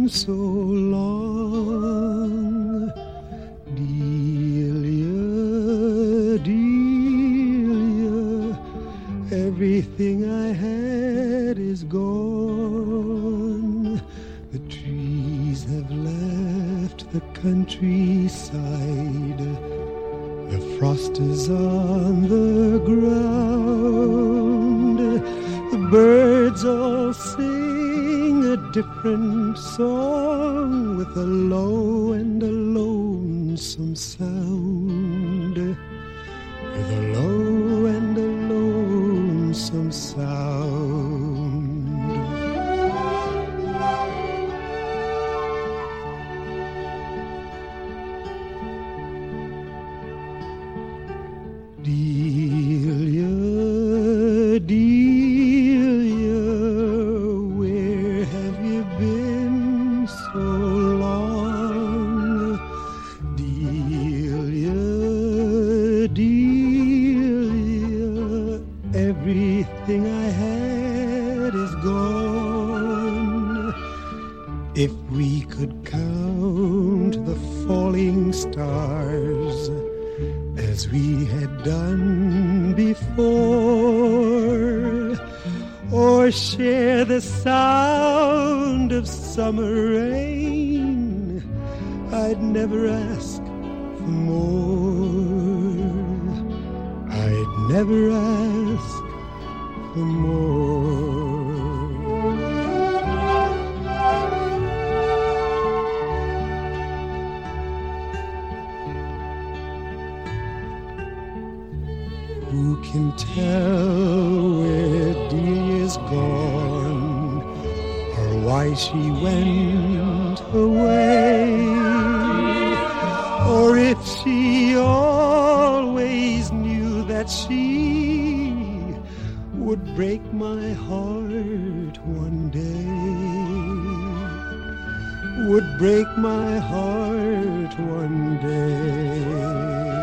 been so long. Delia, Delia, everything I had is gone. The trees have left the countryside. The frost is on the ground. The birds all sing a different song with a low and a lonesome sound. With a low and a lonesome sound. Delia, Delia, where have you been so long? Delia, Delia, everything I had is gone. If we could count the falling stars as we had done before, or share the sound of summer rain, I'd never ask for more. I'd never ask for more. Who can tell where Delia's gone, or why she went away, or if she always knew that she would break my heart one day, would break my heart one day.